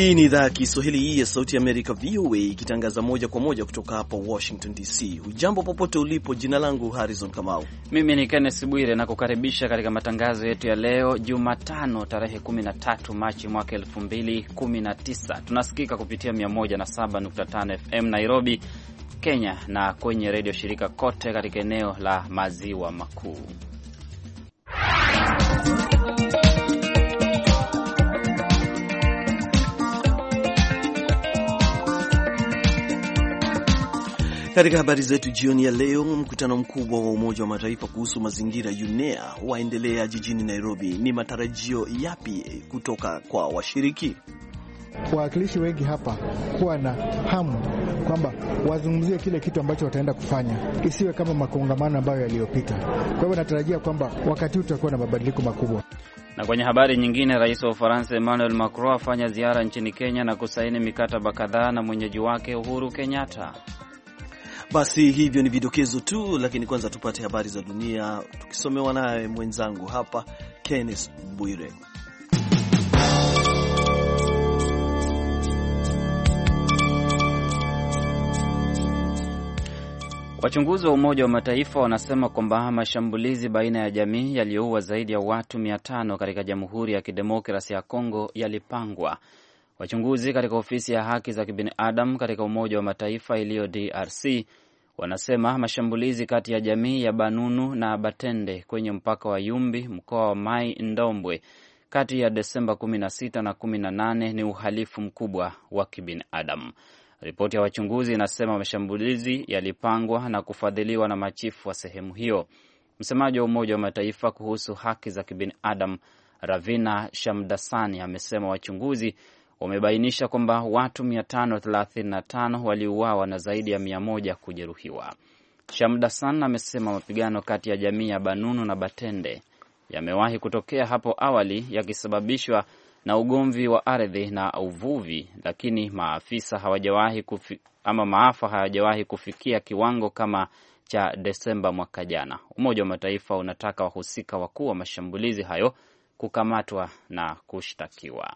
Hii ni idhaa ya Kiswahili ya Sauti ya Amerika, VOA, ikitangaza moja kwa moja kutoka hapa Washington DC. Hujambo popote ulipo, jina langu Harrison Kamau. Mimi ni Kenneth Bwire na kukaribisha katika matangazo yetu ya leo Jumatano tarehe 13 Machi mwaka 2019. Tunasikika kupitia 107.5 FM Nairobi, Kenya, na kwenye redio shirika kote katika eneo la Maziwa Makuu. Katika habari zetu jioni ya leo, mkutano mkubwa wa Umoja wa Mataifa kuhusu mazingira UNEA waendelea jijini Nairobi. Ni matarajio yapi kutoka kwa washiriki? Wawakilishi wengi hapa kuwa na hamu kwamba wazungumzie kile kitu ambacho wataenda kufanya, isiwe kama makongamano ambayo yaliyopita. Kwa hivyo natarajia kwamba wakati huu tutakuwa na mabadiliko makubwa. Na kwenye habari nyingine, Rais wa Ufaransa Emmanuel Macron afanya ziara nchini Kenya na kusaini mikataba kadhaa na mwenyeji wake Uhuru Kenyatta. Basi hivyo ni vidokezo tu, lakini kwanza tupate habari za dunia tukisomewa naye mwenzangu hapa Kenneth Bwire. Wachunguzi wa Umoja wa Mataifa wanasema kwamba mashambulizi baina ya jamii yaliyoua zaidi ya watu 500 katika Jamhuri ya Kidemokrasia ya Kongo yalipangwa. Wachunguzi katika ofisi ya haki za kibinadamu katika Umoja wa Mataifa iliyo DRC wanasema mashambulizi kati ya jamii ya Banunu na Batende kwenye mpaka wa Yumbi, mkoa wa Mai Ndombwe, kati ya Desemba 16 na 18 ni uhalifu mkubwa wa kibinadamu. Ripoti ya wachunguzi inasema mashambulizi yalipangwa na kufadhiliwa na machifu wa sehemu hiyo. Msemaji wa Umoja wa Mataifa kuhusu haki za kibinadamu Ravina Shamdasani amesema wachunguzi wamebainisha kwamba watu 535 waliuawa na zaidi ya 100 kujeruhiwa. Shamdasan amesema mapigano kati ya jamii ya Banunu na Batende yamewahi kutokea hapo awali yakisababishwa na ugomvi wa ardhi na uvuvi, lakini maafa hayajawahi kufikia kiwango kama cha Desemba mwaka jana. Umoja wa Mataifa unataka wahusika wakuu wa mashambulizi hayo kukamatwa na kushtakiwa.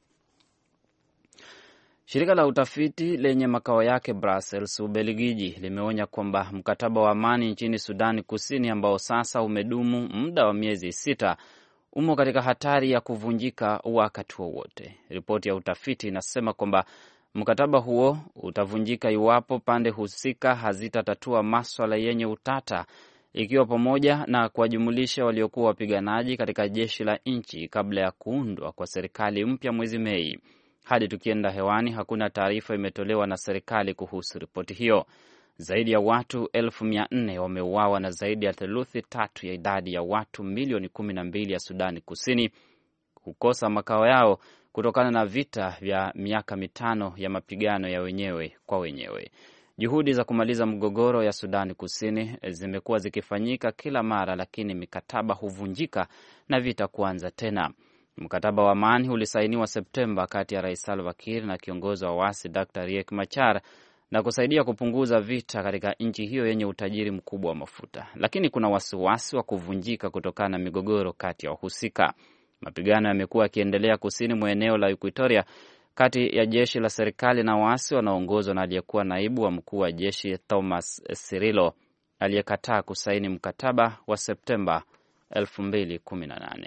Shirika la utafiti lenye makao yake Brussels, Ubelgiji, limeonya kwamba mkataba wa amani nchini Sudani Kusini ambao sasa umedumu muda wa miezi 6 umo katika hatari ya kuvunjika wakati wowote. Ripoti ya utafiti inasema kwamba mkataba huo utavunjika iwapo pande husika hazitatatua maswala yenye utata, ikiwa pamoja na kuwajumulisha waliokuwa wapiganaji katika jeshi la nchi kabla ya kuundwa kwa serikali mpya mwezi Mei. Hadi tukienda hewani hakuna taarifa imetolewa na serikali kuhusu ripoti hiyo. Zaidi ya watu 400,000 wameuawa na zaidi ya theluthi 3 ya idadi ya watu milioni 12 ya Sudani Kusini kukosa makao yao kutokana na vita vya miaka 5 ya mapigano ya wenyewe kwa wenyewe. Juhudi za kumaliza mgogoro ya Sudani Kusini zimekuwa zikifanyika kila mara, lakini mikataba huvunjika na vita kuanza tena. Mkataba wa amani ulisainiwa Septemba kati ya Rais Salva Kiir na kiongozi wa waasi Dr. Riek Machar na kusaidia kupunguza vita katika nchi hiyo yenye utajiri mkubwa wa mafuta. Lakini kuna wasiwasi wa kuvunjika kutokana na migogoro kati ya wahusika. Mapigano yamekuwa yakiendelea kusini mwa eneo la Equatoria kati ya jeshi la serikali na waasi wanaoongozwa na aliyekuwa naibu wa mkuu wa jeshi Thomas Sirilo aliyekataa kusaini mkataba wa Septemba 2018.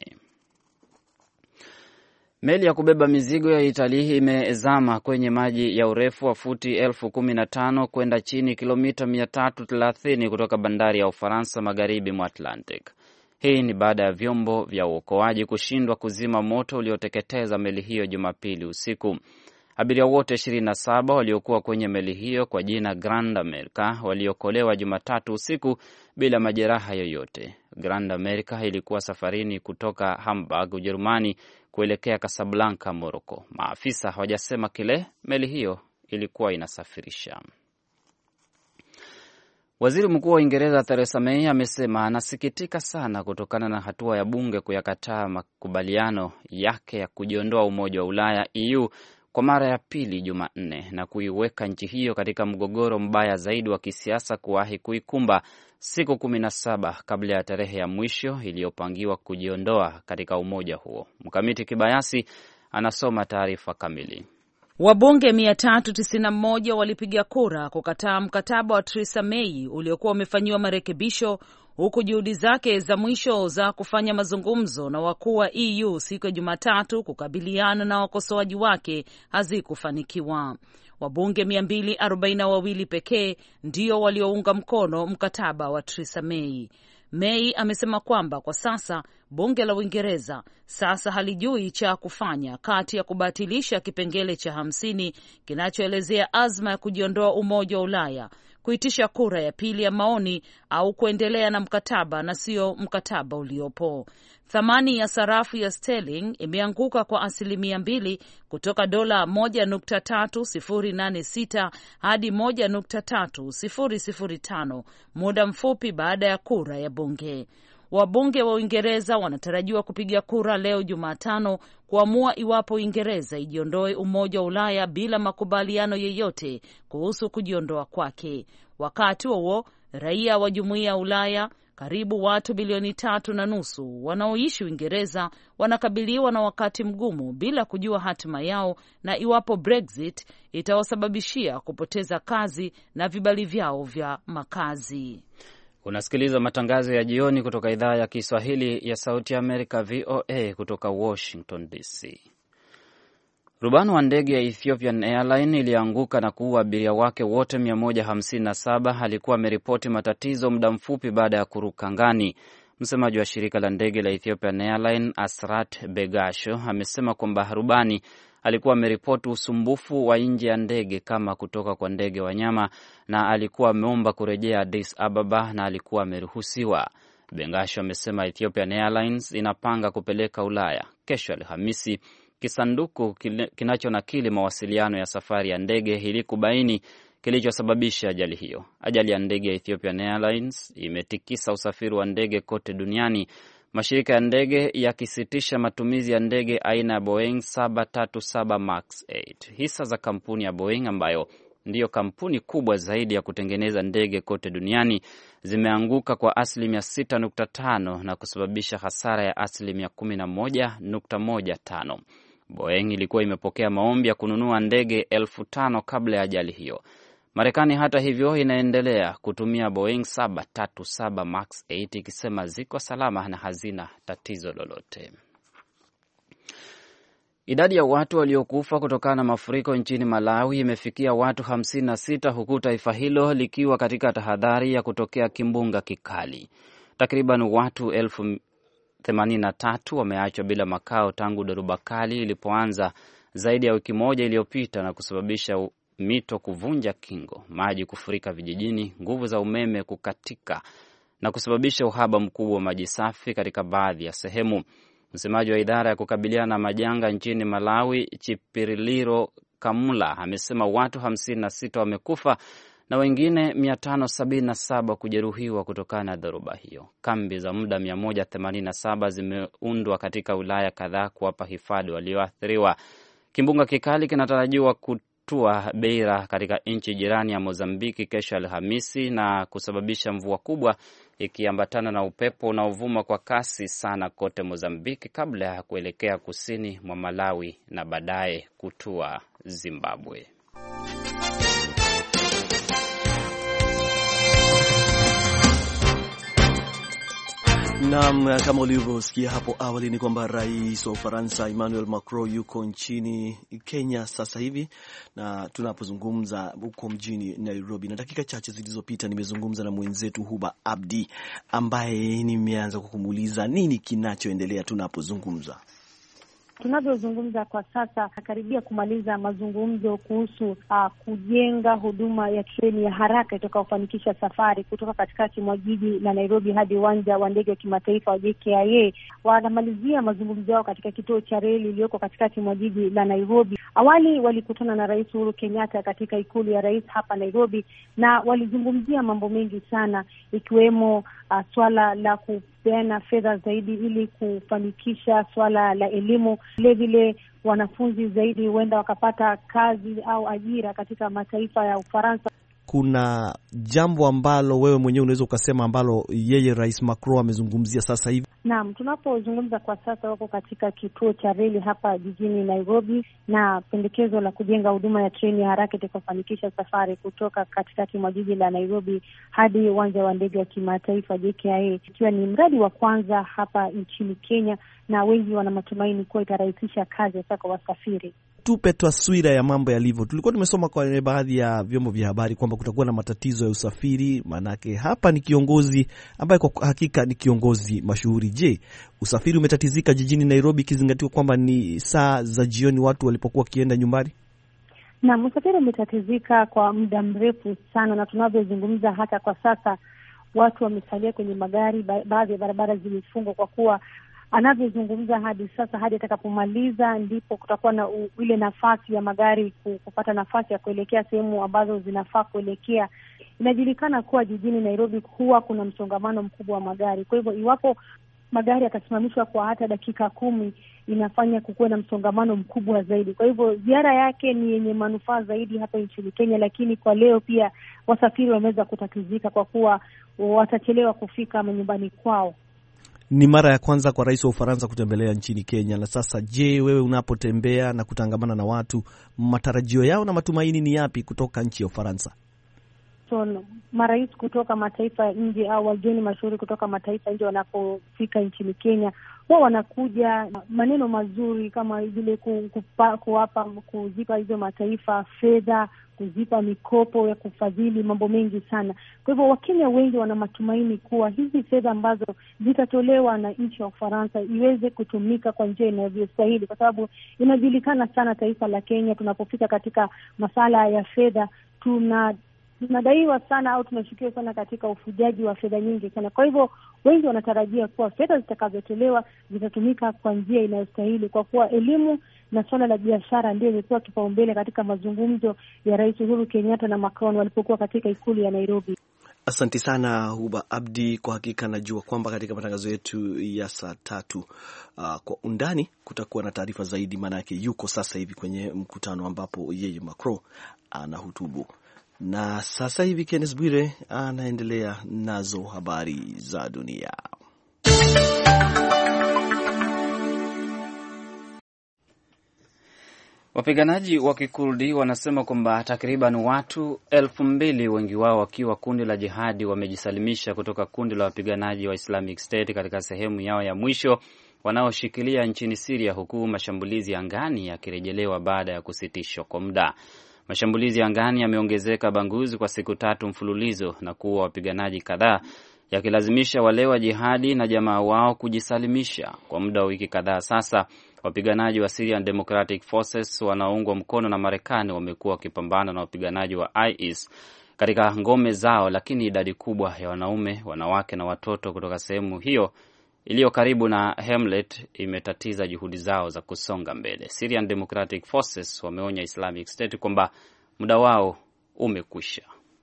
Meli ya kubeba mizigo ya Italia imezama kwenye maji ya urefu wa futi 15,000 kwenda chini kilomita 330 kutoka bandari ya Ufaransa magharibi mwa Atlantic. Hii ni baada ya vyombo vya uokoaji kushindwa kuzima moto ulioteketeza meli hiyo Jumapili usiku. Abiria wote 27 waliokuwa kwenye meli hiyo kwa jina Grand America waliokolewa Jumatatu usiku bila majeraha yoyote. Grand America ilikuwa safarini kutoka Hamburg, Ujerumani kuelekea Casablanca, Morocco. Maafisa hawajasema kile meli hiyo ilikuwa inasafirisha. Waziri Mkuu wa Uingereza Theresa May amesema anasikitika sana kutokana na hatua ya bunge kuyakataa makubaliano yake ya kujiondoa Umoja wa Ulaya EU kwa mara ya pili Jumanne na kuiweka nchi hiyo katika mgogoro mbaya zaidi wa kisiasa kuwahi kuikumba siku 17 kabla ya tarehe ya mwisho iliyopangiwa kujiondoa katika umoja huo. Mkamiti Kibayasi anasoma taarifa kamili. Wabunge 391 walipiga kura kukataa mkataba wa Theresa May uliokuwa umefanyiwa marekebisho, huku juhudi zake za mwisho za kufanya mazungumzo na wakuu wa EU siku ya Jumatatu kukabiliana na wakosoaji wake hazikufanikiwa. Wabunge 242 pekee ndio waliounga mkono mkataba wa Theresa May. May amesema kwamba kwa sasa bunge la Uingereza sasa halijui cha kufanya kati ya kubatilisha kipengele cha 50 kinachoelezea azma ya kujiondoa Umoja wa Ulaya, kuitisha kura ya pili ya maoni au kuendelea na mkataba na sio mkataba uliopo. Thamani ya sarafu ya sterling imeanguka kwa 2% kutoka dola 1.3086 hadi 1.3005 muda mfupi baada ya kura ya bunge. Wabunge wa Uingereza wanatarajiwa kupiga kura leo Jumatano kuamua iwapo Uingereza ijiondoe Umoja wa Ulaya bila makubaliano yeyote kuhusu kujiondoa kwake. Wakati huo raia wa Jumuiya ya Ulaya, karibu watu bilioni 3.5 wanaoishi Uingereza, wanakabiliwa na wakati mgumu bila kujua hatima yao na iwapo Brexit itawasababishia kupoteza kazi na vibali vyao vya makazi. Unasikiliza matangazo ya jioni kutoka idhaa ya Kiswahili ya Sauti ya Amerika, VOA, kutoka Washington DC. Rubani wa ndege ya Ethiopian Airline ilianguka na kuua abiria wake wote 157. Alikuwa ameripoti matatizo muda mfupi baada ya kuruka angani. Msemaji wa shirika la ndege la Ethiopian Airline, Asrat Begasho, amesema kwamba rubani alikuwa ameripoti usumbufu wa nje ya ndege kama kutoka kwa ndege wanyama, na alikuwa ameomba kurejea Addis Ababa na alikuwa ameruhusiwa. Begasho amesema Ethiopian Airlines inapanga kupeleka Ulaya kesho Alhamisi kisanduku kinachonakili mawasiliano ya safari ya ndege ili kubaini kilichosababisha ajali hiyo. Ajali ya ndege ya Ethiopian Airlines imetikisa usafiri wa ndege kote duniani, mashirika ya ndege yakisitisha matumizi ya ndege aina ya Boeing 737 Max 8. Hisa za kampuni ya Boeing, ambayo ndiyo kampuni kubwa zaidi ya kutengeneza ndege kote duniani, zimeanguka kwa 6.5% na kusababisha hasara ya 11.15%. Boeing ilikuwa imepokea maombi ya kununua ndege 5,000 kabla ya ajali hiyo. Marekani hata hivyo inaendelea kutumia Boeing 737 Max 8 ikisema ziko salama na hazina tatizo lolote. Idadi ya watu waliokufa kutokana na mafuriko nchini Malawi imefikia watu 56, huku taifa hilo likiwa katika tahadhari ya kutokea kimbunga kikali. Takriban watu 83 wameachwa bila makao tangu dhoruba kali ilipoanza zaidi ya wiki moja iliyopita na kusababisha mito kuvunja kingo, maji kufurika vijijini, nguvu za umeme kukatika na kusababisha uhaba mkubwa wa maji safi katika baadhi ya sehemu. Msemaji wa idara ya kukabiliana na majanga nchini Malawi, Chipiriliro Kamula, amesema watu 56 wamekufa na wengine 577 kujeruhiwa kutokana na dhoruba hiyo. Kambi za muda 187 zimeundwa katika wilaya kadhaa kuwapa hifadhi walioathiriwa. Kimbunga kikali kinatarajiwa kutua Beira katika nchi jirani ya Mozambiki kesho Alhamisi na kusababisha mvua kubwa ikiambatana na upepo unaovuma kwa kasi sana kote Mozambiki kabla ya kuelekea kusini mwa Malawi na baadaye kutua Zimbabwe. Naam, kama ulivyosikia hapo awali ni kwamba rais wa Ufaransa Emmanuel Macron yuko nchini Kenya sasa hivi na tunapozungumza huko mjini Nairobi. Na dakika chache zilizopita nimezungumza na mwenzetu Huba Abdi ambaye nimeanza kukumuuliza nini kinachoendelea tunapozungumza. Tunavyozungumza kwa sasa karibia kumaliza mazungumzo kuhusu kujenga huduma ya treni ya haraka itakayofanikisha safari kutoka katikati mwa jiji la Nairobi hadi uwanja wa ndege wa kimataifa wa JKIA. Wanamalizia mazungumzo yao katika kituo cha reli iliyoko katikati mwa jiji la Nairobi. Awali walikutana na Rais Uhuru Kenyatta katika ikulu ya rais hapa Nairobi na walizungumzia mambo mengi sana ikiwemo swala la kupeana fedha zaidi ili kufanikisha swala la elimu. Vile vile wanafunzi zaidi huenda wakapata kazi au ajira katika mataifa ya Ufaransa. kuna jambo ambalo wewe mwenyewe unaweza ukasema ambalo yeye Rais Macron amezungumzia sasa hivi? Naam, tunapozungumza kwa sasa wako katika kituo cha reli hapa jijini Nairobi, na pendekezo la kujenga huduma ya treni ya haraka itakayofanikisha safari kutoka katikati mwa jiji la Nairobi hadi uwanja wa ndege wa kimataifa JKIA, ikiwa ni mradi wa kwanza hapa nchini Kenya, na wengi wana matumaini kuwa itarahisisha kazi hasa kwa wasafiri. Tupe taswira ya mambo yalivyo. Tulikuwa tumesoma kwa baadhi ya vyombo vya habari kwamba kutakuwa na matatizo ya usafiri, manake hapa ni kiongozi ambaye kwa hakika ni kiongozi mashuhuri. Je, usafiri umetatizika jijini Nairobi ikizingatiwa kwamba ni saa za jioni watu walipokuwa wakienda nyumbani? Na usafiri umetatizika kwa muda mrefu sana, na tunavyozungumza hata kwa sasa watu wamesalia kwenye magari, baadhi ya barabara zimefungwa kwa kuwa anavyozungumza hadi sasa, hadi atakapomaliza ndipo kutakuwa na ile nafasi ya magari kupata nafasi ya kuelekea sehemu ambazo zinafaa kuelekea. Inajulikana kuwa jijini Nairobi huwa kuna msongamano mkubwa wa magari. Kwa hivyo iwapo magari yatasimamishwa kwa hata dakika 10, inafanya kukuwa na msongamano mkubwa zaidi. Kwa hivyo ziara yake ni yenye manufaa zaidi hapa nchini Kenya, lakini kwa leo pia wasafiri wameweza kutatizika kwa kuwa watachelewa kufika manyumbani kwao. Ni mara ya kwanza kwa rais wa Ufaransa kutembelea nchini Kenya. Na sasa, je, wewe unapotembea na kutangamana na watu, matarajio yao na matumaini ni yapi kutoka nchi ya Ufaransa? So, marais kutoka mataifa nje au wageni mashuhuri kutoka mataifa nje wanapofika nchini Kenya, wao wanakuja maneno mazuri kama vile kuzipa hizo mataifa fedha, kuzipa mikopo ya kufadhili mambo mengi sana. Kwa hivyo Wakenya wengi wana matumaini kuwa hizi fedha ambazo zitatolewa na nchi ya Ufaransa iweze kutumika kwa njia inavyostahili, kwa sababu inajulikana sana taifa la Kenya, tunapofika katika masala ya fedha tunadaiwa sana au tunashukiwa sana katika ufujaji wa fedha nyingi sana. Kwa hivyo wengi wanatarajia kuwa fedha zitakavyotolewa zitatumika kwa njia inayostahili, kwa kuwa elimu na swala la biashara ndio imekuwa kipaumbele katika mazungumzo ya Rais Uhuru Kenyatta na Macron walipokuwa katika ikulu ya Nairobi. Asante sana Huba Abdi. Kwa hakika najua kwamba katika matangazo yetu ya saa 3 kwa undani kutakuwa na taarifa zaidi, maana yake yuko sasa hivi kwenye mkutano ambapo yeye Macron anahutubu. Na sasa hivi Kenneth Bwire anaendelea nazo habari za dunia. Wapiganaji wa Kikurdi wanasema kwamba takriban watu 2,000, wengi wao wakiwa kundi la jihadi, wamejisalimisha kutoka kundi la wapiganaji wa Islamic State katika sehemu yao ya mwisho wanaoshikilia nchini Syria, huku mashambulizi angani yakirejelewa baada ya kusitishwa kwa muda. Mashambulizi angani yameongezeka Banguzi kwa siku 3 mfululizo na kuwa wapiganaji kadhaa, yakilazimisha wale wa jihadi na jamaa wao kujisalimisha. Kwa muda wa wiki kadhaa sasa, wapiganaji wa Syrian Democratic Forces wanaoungwa mkono na Marekani wamekuwa wakipambana na wapiganaji wa IS katika ngome zao, lakini idadi kubwa ya wanaume, wanawake na watoto kutoka sehemu hiyo iliyo karibu na Hamlet imetatiza juhudi zao za kusonga mbele. Syrian Democratic Forces wameonya Islamic State kwamba muda wao umekwisha.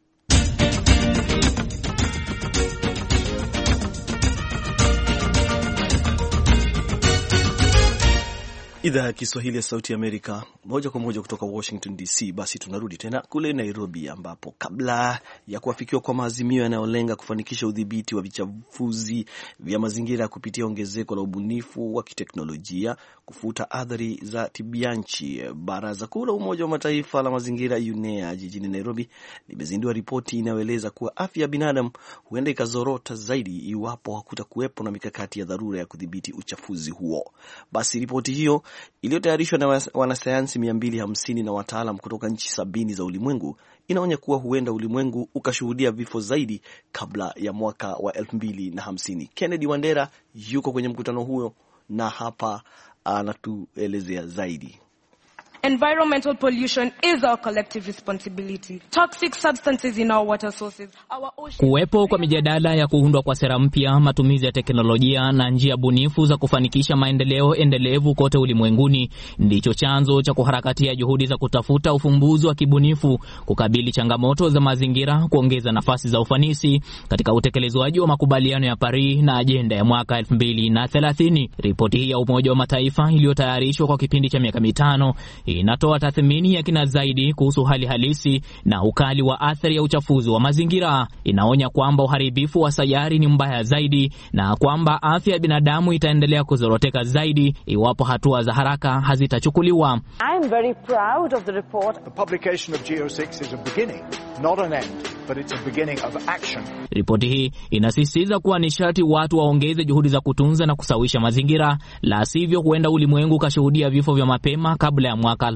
Idhaa ya Kiswahili ya Sauti ya Amerika, moja kwa moja kutoka Washington DC. Basi tunarudi tena kule Nairobi, ambapo kabla ya kuafikiwa kwa maazimio yanayolenga kufanikisha udhibiti wa vichafuzi vya mazingira kupitia ongezeko la ubunifu wa kiteknolojia, kufuta athari za tabianchi, Baraza Kuu la Umoja wa Mataifa la Mazingira UNEA jijini Nairobi limezindua ripoti inayoeleza kuwa afya ya binadamu huenda ikazorota zaidi iwapo hakutakuwepo na mikakati ya dharura ya kudhibiti uchafuzi huo. Basi ripoti hiyo iliyotayarishwa na wanasayansi 250 na wataalam kutoka nchi 70 za ulimwengu inaonya kuwa huenda ulimwengu ukashuhudia vifo zaidi kabla ya mwaka wa 2050. Kennedy Wandera yuko kwenye mkutano huo na hapa anatuelezea zaidi. Environmental pollution is our collective responsibility. Toxic substances in our water sources, our ocean... Kuwepo kwa mijadala ya kuundwa kwa sera mpya, matumizi ya teknolojia na njia bunifu za kufanikisha maendeleo endelevu kote ulimwenguni ndicho chanzo cha kuharakatia juhudi za kutafuta ufumbuzi wa kibunifu, kukabili changamoto za mazingira, kuongeza nafasi za ufanisi katika utekelezwaji wa makubaliano ya Paris na ajenda ya mwaka 2030. Ripoti hii ya Umoja wa Mataifa iliyotayarishwa kwa kipindi cha miaka 5 inatoa tathmini ya kina zaidi kuhusu hali halisi na ukali wa athari ya uchafuzi wa mazingira. Inaonya kwamba uharibifu wa sayari ni mbaya zaidi na kwamba afya ya binadamu itaendelea kuzoroteka zaidi iwapo hatua za haraka hazitachukuliwa. I am very proud of the report. The publication of GEO6 is a beginning, not an end, but it's a beginning of action. Ripoti hii inasisitiza kuwa ni sharti watu waongeze juhudi za kutunza na kusawisha mazingira, la sivyo huenda ulimwengu kashuhudia vifo vya mapema kabla ya mwaka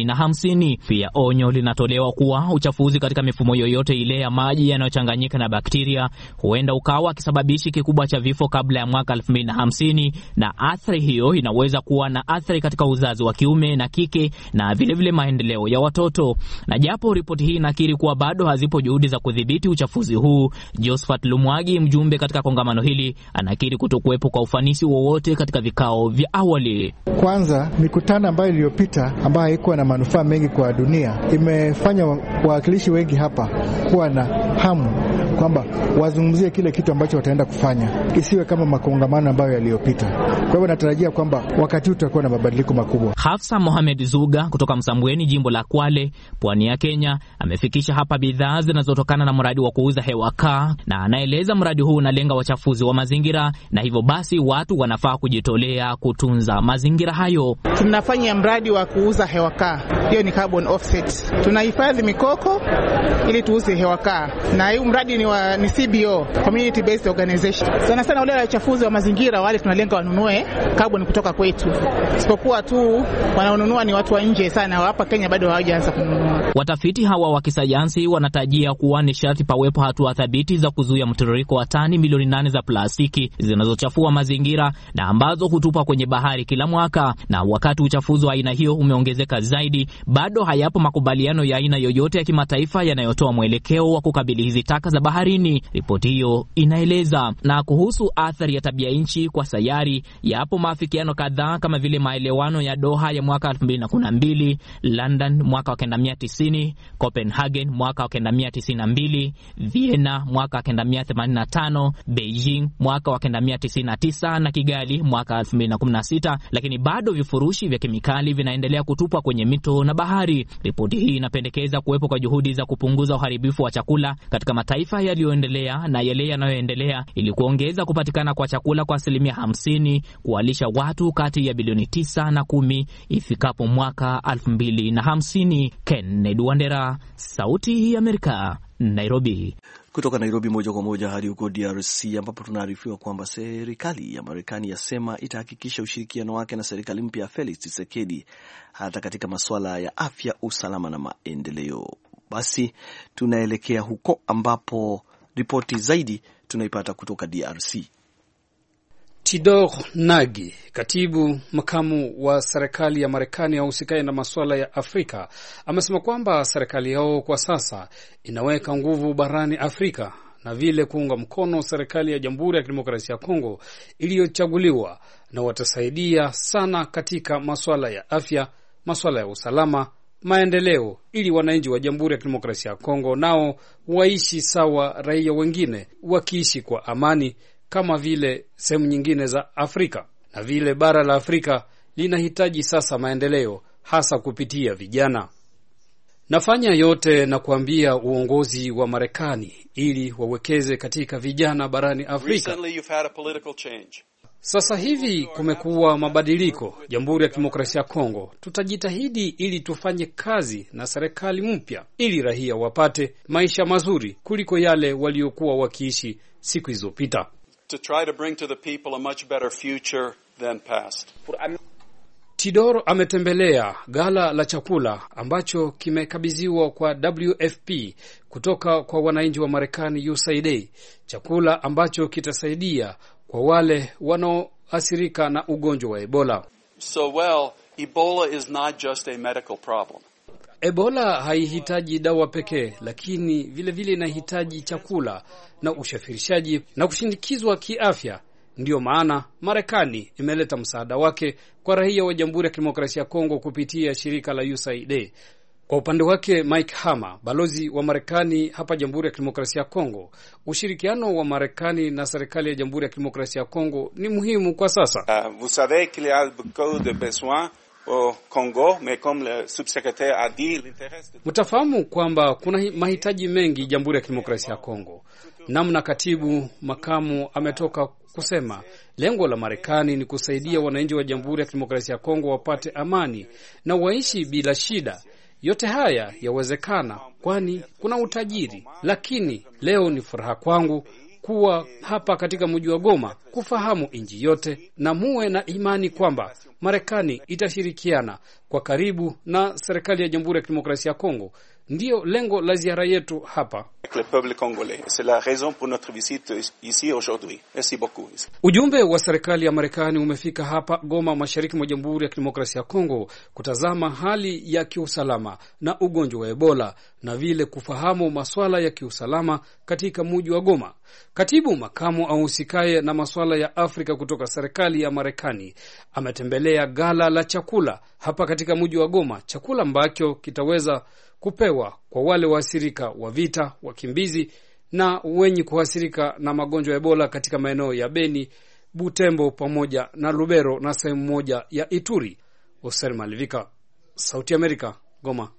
2050. Pia onyo linatolewa kuwa uchafuzi katika mifumo yoyote ile ya maji yanayochanganyika na bakteria huenda ukawa kisababishi kikubwa cha vifo kabla ya mwaka 2050, na athari hiyo inaweza kuwa na athari katika uzazi wa kiume na kike na vile maendeleo ya watoto. Na japo ripoti hii inakiri kuwa bado hazipo juhudi za kudhibiti uchafuzi huu, Josephat Lumwagi, mjumbe katika kongamano hili, anakiri kutokuwepo kwa ufanisi wowote katika vikao vya awali. Kwanza, mikutano ambayo iliyopita ambayo haikuwa na manufaa mengi kwa dunia imefanya wawakilishi wengi hapa kuwa na hamu kwamba wazungumzie kile kitu ambacho wataenda kufanya, isiwe kama makongamano ambayo yaliyopita. Kwa hivyo natarajia kwamba wakati utakuwa na mabadiliko makubwa. Hafsa Mohamed Zuga kutoka Msambweni, jimbo la Kwale, pwani ya Kenya, amefikisha hapa bidhaa zinazotokana na mradi wa kuuza hewa kaa, na anaeleza mradi huu unalenga wachafuzi wa mazingira na hivyo basi watu wanafaa kujitolea kutunza mazingira hayo. Tunafanya mradi wa kuuza hewa kaa, hiyo ni carbon offset. Tunahifadhi mikoko ili tuuze hewa kaa, na huu mradi ni CBO, community based organization. Sana wale wachafuzi wa mazingira wale tunalenga wanunue carbon kutoka kwetu, isipokuwa tu wanaonunua ni watu wa nje sana, hapa Kenya bado hawajaanza kununua. Watafiti hawa wa kisayansi wanatajia kuwa ni sharti pawepo hatua thabiti za kuzuia mtiririko wa tani milioni 8 za plastiki zinazochafua mazingira na ambazo hutupwa kwenye bahari kila mwaka. Na wakati uchafuzi wa aina hiyo umeongezeka zaidi, bado hayapo makubaliano ya aina yoyote ya kimataifa yanayotoa mwelekeo wa kukabili hizi taka za baharini, ripoti hiyo inaeleza. Na kuhusu athari ya tabia nchi kwa sayari, yapo maafikiano kadhaa kama vile maelewano ya Doha ya mwaka 2012, London mwaka 1990, Copenhagen mwaka 1992, Vienna mwaka 1985, Beijing mwaka 1999 na Kigali mwaka 2016, lakini bado vifurushi vya kemikali vinaendelea kutupwa kwenye mito na bahari. Ripoti hii inapendekeza kuwepo kwa juhudi za kupunguza uharibifu wa chakula katika mataifa yaliyoendelea na yale yanayoendelea ili kuongeza kupatikana kwa chakula kwa 50%, kuwalisha watu kati ya bilioni 9 na 10 ifikapo mwaka 2050. Kennedy Wandera, Sauti ya Amerika, Nairobi. Kutoka Nairobi moja kwa moja hadi huko DRC ambapo tunaarifiwa kwamba serikali ya Marekani yasema itahakikisha ushirikiano wake na serikali mpya ya Felix Tshisekedi hata katika masuala ya afya, usalama na maendeleo. Basi tunaelekea huko ambapo ripoti zaidi tunaipata kutoka DRC. Tidor Nagi, katibu makamu wa serikali ya Marekani ahusikaye na masuala ya Afrika, amesema kwamba serikali yao kwa sasa inaweka nguvu barani Afrika na vile kuunga mkono serikali ya Jamhuri ya Kidemokrasia ya Kongo iliyochaguliwa, na watasaidia sana katika masuala ya afya, masuala ya usalama, maendeleo, ili wananchi wa Jamhuri ya Kidemokrasia ya Kongo nao waishi sawa raia wengine, wakiishi kwa amani kama vile sehemu nyingine za Afrika. Na vile bara la Afrika linahitaji sasa maendeleo, hasa kupitia vijana. Nafanya yote na kuambia uongozi wa Marekani ili wawekeze katika vijana barani Afrika. Sasa hivi kumekuwa mabadiliko Jamhuri ya Kidemokrasia ya Kongo. Tutajitahidi ili tufanye kazi na serikali mpya ili raia wapate maisha mazuri kuliko yale waliokuwa wakiishi siku zilizopita. To try to bring to the people a much better future than past. Tidor ametembelea gala la chakula ambacho kimekabidhiwa kwa WFP kutoka kwa wananchi wa Marekani USAID, chakula ambacho kitasaidia kwa wale wanaoathirika na ugonjwa wa Ebola. So well, Ebola is not just a medical problem. Ebola haihitaji dawa pekee, lakini vile inahitaji chakula na usafirishaji na kushindikizwa kiafya. Ndiyo maana Marekani imeleta msaada wake kwa raia wa Jamhuri ya Kidemokrasia ya Kongo kupitia shirika la USAID. Kwa upande wake Mike Hammer, balozi wa Marekani hapa Jamhuri ya Kidemokrasia ya Kongo, ushirikiano wa Marekani na serikali ya Jamhuri ya Kidemokrasia ya Kongo ni muhimu kwa sasa. Vous savez qu'il y a beaucoup de besoins au Congo, mais comme le sous-secrétaire a dit, l'intérêt. Mtafahamu kwamba kuna mahitaji mengi Jamhuri ya Kidemokrasia ya Kongo. Namna katibu makamu ametoka kusema lengo la Marekani ni kusaidia wananchi wa Jamhuri ya Kidemokrasia ya Kongo wapate amani na waishi bila shida. Yote haya yawezekana kwani kuna utajiri, lakini leo ni furaha kwangu kuwa hapa katika mji wa Goma kufahamu nchi yote, na muwe na imani kwamba Marekani itashirikiana kwa karibu na serikali ya Jamhuri ya Kidemokrasia ya Kongo. Ndio lengo la ziara yetu hapa. Le peuple congolais, c'est la raison pour notre visite ici aujourd'hui. Merci beaucoup. Ujumbe wa serikali ya Marekani umefika hapa Goma, mashariki mwa Jamhuri ya Kidemokrasia ya Kongo, kutazama hali ya kiusalama na ugonjwa wa Ebola na vile kufahamu masuala ya kiusalama katika mji wa Goma. Katibu makamu ahusikaye na masuala ya Afrika kutoka serikali ya Marekani ametembelea gala la chakula hapa katika mji wa Goma, chakula ambacho kitaweza kupewa kwa wale waathirika wa vita, wakimbizi na wenye kuathirika na magonjwa ya Ebola katika maeneo ya Beni, Butembo pamoja na Lubero na sehemu moja ya Ituri. Oser Malivika, Sauti Amerika, Goma.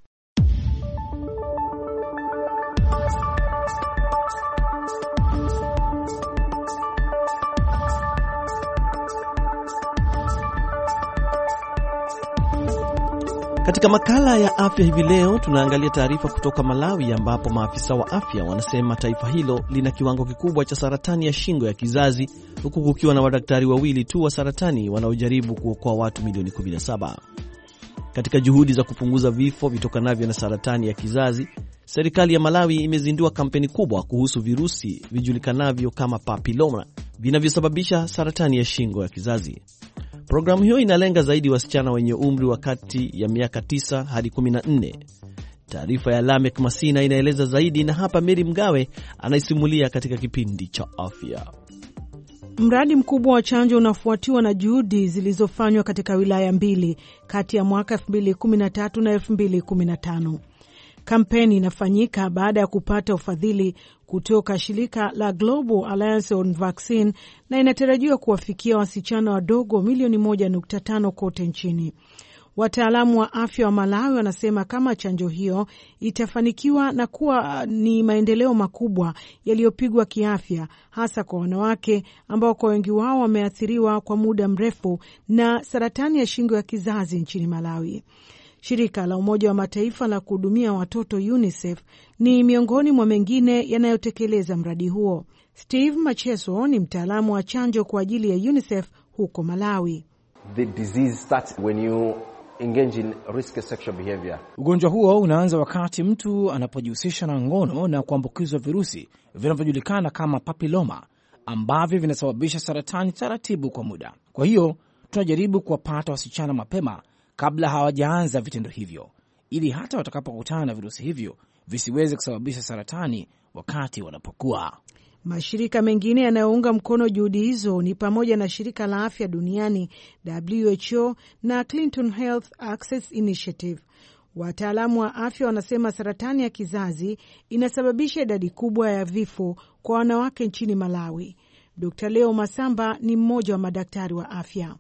Katika makala ya afya hivi leo tunaangalia taarifa kutoka Malawi ambapo maafisa wa afya wanasema taifa hilo lina kiwango kikubwa cha saratani ya shingo ya kizazi, huku kukiwa na madaktari wawili tu wa saratani wanaojaribu kuokoa watu milioni 17. Katika juhudi za kupunguza vifo vitokanavyo na saratani ya kizazi, serikali ya Malawi imezindua kampeni kubwa kuhusu virusi vijulikanavyo kama papilloma vinavyosababisha saratani ya shingo ya kizazi. Programu hiyo inalenga zaidi wasichana wenye umri wa kati ya miaka 9 hadi 14. Taarifa ya Lamek Masina inaeleza zaidi, na hapa Mary Mgawe anaisimulia katika kipindi cha afya. Mradi mkubwa wa chanjo unafuatiwa na juhudi zilizofanywa katika wilaya mbili kati ya mwaka 2013 na 2015. Kampeni inafanyika baada ya kupata ufadhili kutoka shirika la Global Alliance on Vaccine na inatarajiwa kuwafikia wasichana wadogo milioni 1.5 kote nchini. Wataalamu wa afya wa Malawi wanasema kama chanjo hiyo itafanikiwa na kuwa ni maendeleo makubwa yaliyopigwa kiafya, hasa kwa wanawake ambao kwa wengi wao wameathiriwa kwa muda mrefu na saratani ya shingo ya kizazi nchini Malawi. Shirika la Umoja wa Mataifa la kuhudumia watoto UNICEF ni miongoni mwa mengine yanayotekeleza mradi huo. Steve Macheso ni mtaalamu wa chanjo kwa ajili ya UNICEF huko Malawi. The disease starts when you engage in risky sexual behavior. Ugonjwa huo unaanza wakati mtu anapojihusisha na ngono na kuambukizwa virusi vinavyojulikana kama papilloma ambavyo vinasababisha saratani taratibu kwa muda. Kwa hiyo tunajaribu kuwapata wasichana mapema kabla hawajaanza vitendo hivyo, ili hata watakapokutana na virusi hivyo visiweze kusababisha saratani wakati wanapokuwa. Mashirika mengine yanayounga mkono juhudi hizo ni pamoja na Shirika la Afya Duniani WHO na Clinton Health Access Initiative. Wataalamu wa afya wanasema saratani ya kizazi inasababisha idadi kubwa ya vifo kwa wanawake nchini Malawi. Dr. Leo Masamba ni mmoja wa madaktari wa afya.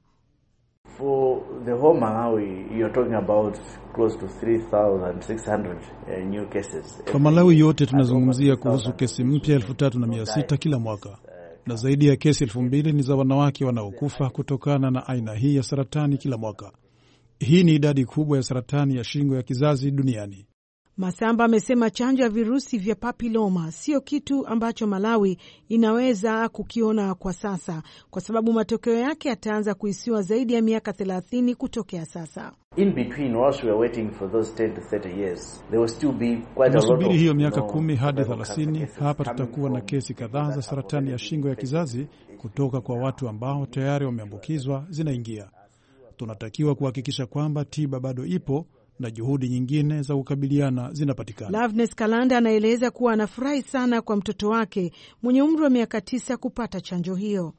For the whole Malawi, you're talking about close to 3,600 new cases. Kwa Malawi yote tunazungumzia kuhusu kesi mpya 3,600 kila mwaka. Na zaidi ya kesi 2,000 ni za wanawake wanaokufa kutokana na aina hii ya saratani kila mwaka. Hii ni idadi kubwa ya saratani ya shingo ya kizazi duniani. Masamba amesema chanjo ya virusi vya papilloma sio kitu ambacho Malawi inaweza kukiona kwa sasa, kwa sababu matokeo yake yataanza kuhisiwa zaidi ya miaka 30 kutokea sasa. In between, whilst we are waiting for those 10 to 30 years, there will still be quite a lot of... Tunasubiri hiyo miaka 10 hadi 30, hapa tutakuwa na kesi kadhaa za saratani ya shingo ya kizazi kutoka kwa watu ambao tayari wameambukizwa zinaingia. Tunatakiwa kuhakikisha kwamba tiba bado ipo na juhudi nyingine za kukabiliana zinapatikana. Loveness Kalanda anaeleza kuwa anafurahi sana kwa mtoto wake mwenye umri wa miaka 9 kupata chanjo hiyo.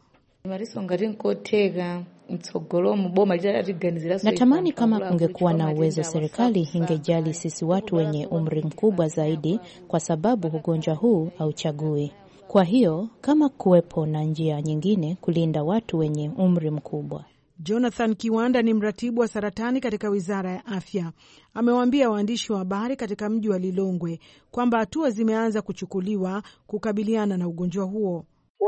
Natamani kama kungekuwa na uwezo serikali ingejali sisi watu wenye umri mkubwa zaidi, kwa sababu ugonjwa huu hauchagui. Kwa hiyo kama kuwepo na njia nyingine kulinda watu wenye umri mkubwa. Jonathan Kiwanda ni mratibu wa saratani katika Wizara ya Afya. Amewaambia waandishi wa habari katika mji wa Lilongwe kwamba hatua zimeanza kuchukuliwa kukabiliana na ugonjwa huo.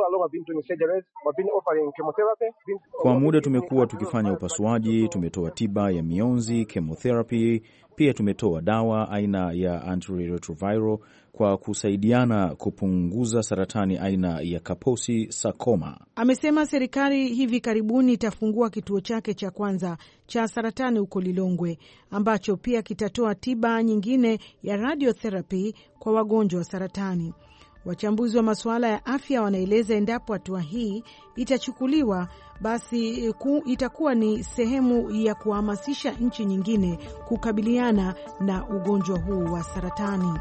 Kwa muda tumekuwa tukifanya upasuaji, tumetoa tiba ya mionzi, chemotherapy, pia tumetoa dawa aina ya antiretroviral kwa kusaidiana kupunguza saratani aina ya Kaposi sarcoma. Amesema serikali hivi karibuni itafungua kituo chake cha kwanza cha saratani huko Lilongwe, ambacho pia kitatoa tiba nyingine ya radiotherapy kwa wagonjwa wa saratani. Wachambuzi wa masuala ya afya wanaeleza endapo hatua hii itachukuliwa, basi itakuwa ni sehemu ya kuhamasisha nchi nyingine kukabiliana na ugonjwa huu wa saratani.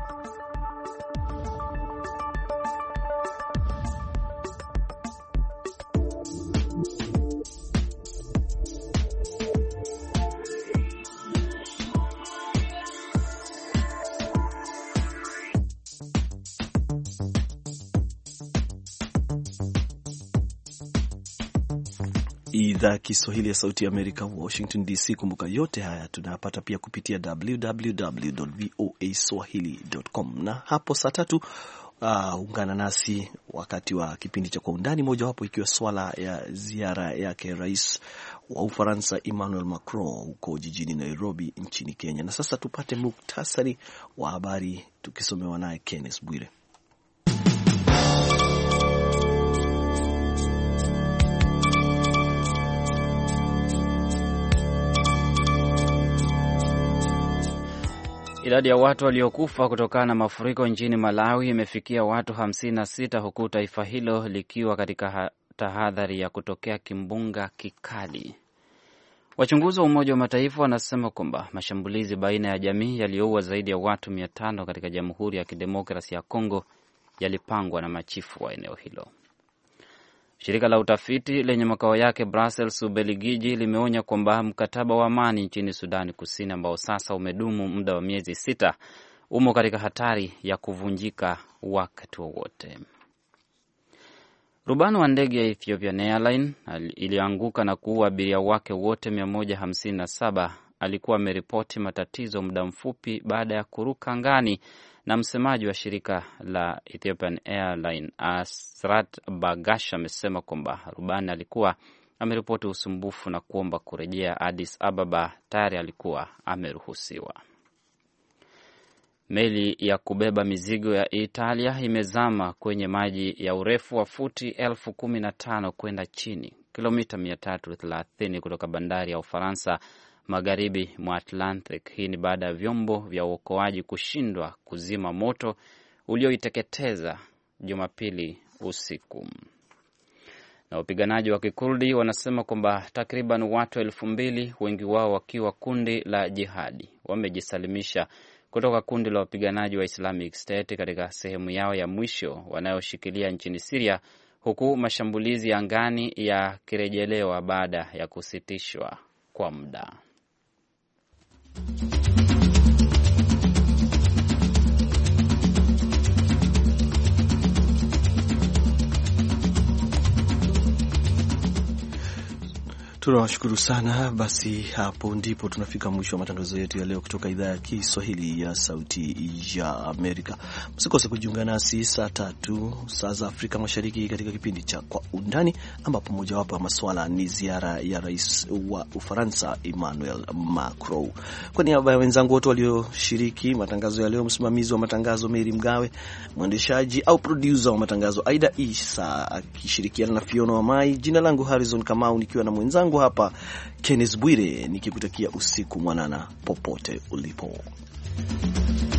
Idhaa Kiswahili ya Sauti ya Amerika, Washington DC. Kumbuka yote haya tunapata pia kupitia www.voaswahili.com. Na hapo saa 3 ungana nasi wakati wa kipindi cha Kwa Undani, mojawapo ikiwa swala ya ziara yake Rais wa Ufaransa Emmanuel Macron huko jijini Nairobi nchini Kenya. Na sasa tupate muktasari wa habari tukisomewa naye Kenneth Bwire. Idadi ya watu waliokufa kutokana na mafuriko nchini Malawi imefikia watu 56 huku taifa hilo likiwa katika tahadhari ya kutokea kimbunga kikali. Wachunguzi wa Umoja wa Mataifa wanasema kwamba mashambulizi baina ya jamii yaliyoua zaidi ya watu 500 katika Jamhuri ya Kidemokrasia ya Kongo yalipangwa na machifu wa eneo hilo. Shirika la utafiti lenye makao yake Brussels, Ubelgiji, limeonya kwamba mkataba wa amani nchini Sudani Kusini ambao sasa umedumu muda wa miezi 6 umo katika hatari ya kuvunjika wakati wowote. Rubani wa ndege ya Ethiopian Airlines ilianguka na kuua abiria wake wote 157 alikuwa ameripoti matatizo muda mfupi baada ya kuruka angani, na msemaji wa shirika la Ethiopian Airlines Asrat Bagash amesema kwamba rubani alikuwa ameripoti usumbufu na kuomba kurejea Addis Ababa, tayari alikuwa ameruhusiwa. Meli ya kubeba mizigo ya Italia imezama kwenye maji ya urefu wa futi 15,000 kwenda chini, kilomita 330 kutoka bandari ya Ufaransa magharibi mwa Atlantic. Hii ni baada ya vyombo vya uokoaji kushindwa kuzima moto ulioiteketeza Jumapili usiku. Na wapiganaji wa Kikurdi wanasema kwamba takriban watu 2,000, wengi wao wakiwa kundi la jihadi, wamejisalimisha kutoka kundi la wapiganaji wa Islamic State katika sehemu yao ya mwisho wanayoshikilia nchini Syria, huku mashambulizi ya angani yakirejelewa baada ya kusitishwa kwa muda. Tunawashukuru sana. Basi hapo ndipo tunafika mwisho wa matangazo yetu ya leo kutoka idhaa ya Kiswahili ya Sauti ya Amerika. Msikose kujiunga nasi saa 3 saa za Afrika Mashariki katika kipindi cha Kwa Undani, ambapo mojawapo ya masuala ni ziara ya Rais wa Ufaransa Emmanuel Macron. Kwa niaba ya wenzangu wote walioshiriki matangazo ya leo, msimamizi wa matangazo Mary Mgawe, mwendeshaji au producer wa matangazo Aida Isa akishirikiana na Fiona Wamai, jina langu Harrison Kamau nikiwa na mwenzangu hapa Kenneth Bwire nikikutakia usiku mwanana popote ulipo.